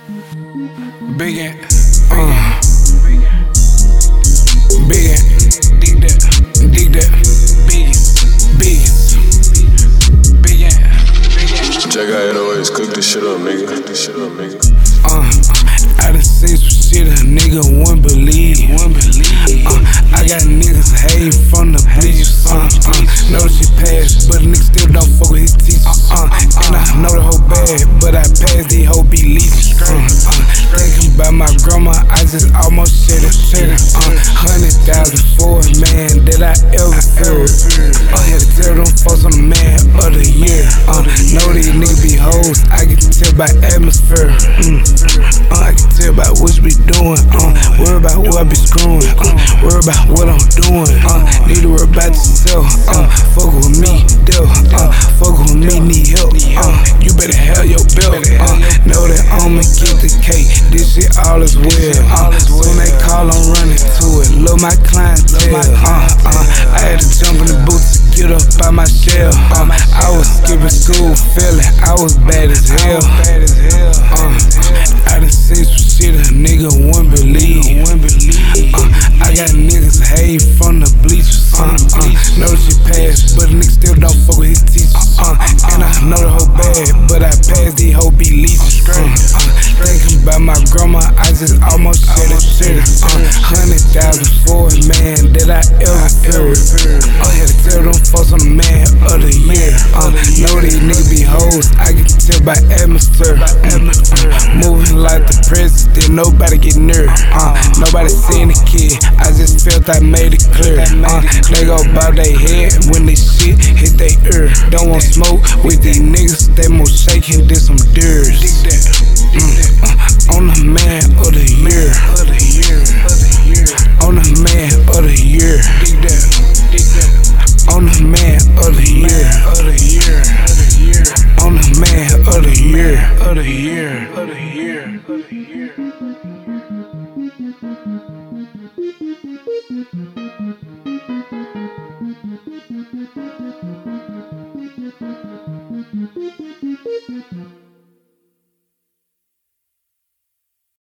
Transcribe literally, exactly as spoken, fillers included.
Big ant, uh, big ant, dig that, dig that, biggest, biggest, big ant, big ant. Check out eight oh eights, cook this shit up, nigga. Cook this shit up, nigga. Uh, I done seen some shit a nigga wouldn't believe. Wouldn't believe. Uh, I got niggas hating from the bleachers. Uh, uh, know that she passed, but a nigga still don't fuck with his teachers. Uh, and I know the hoe bad, but I passed these hoe be leaving. Uh, uh, thinking about my grandma, I just almost shed it. Uh, hundred thousand for a man that I ever feel. I had to tell them folks I'm the man of the year. Uh, know these niggas be hoes, I can tell by atmosphere. Mm. Uh, I can tell about what you be doing. Uh, worry about who I be screwing. Uh, worry about what I'm doing. Uh, need to worry about yourself. Uh, fuck with me, deal. Uh, fuck with me, need help. Uh, you better have your belt. Uh, know that I'ma get the cake. This shit all is well. Uh, when they call, I'm running to it. Love my clientele. Uh, uh, I had to jump in the boots to get up by my shell. Uh, I was skipping school, feeling I was bad as hell. Uh, I done seen some shit a nigga wouldn't believe. Uh, I got niggas hate from the bleachers. Uh, uh, know that she passed, but a nigga still don't fuck with his teachers. Uh, and I know the hoe bad, but I passed these hoe be leeching. Uh, uh, thinking about my grandma, I just almost shed it. Uh, hundred thousand for a man that I ever feel. I had to tell them folks I'm the man of the year. Uh, know these niggas be hoes, I can tell by atmosphere. Uh, moving like the president, nobody get near. Uh, nobody seen the kid, I just felt I made it clear. Uh, they go bob they head when this shit hit they ear. Don't want smoke with these niggas, they more shaking than some deers. Mm, uh, on the man of the year. On the man of the year. On the man of the year. On the man of the year. Of the year. Of the year. Of the year. Thank you.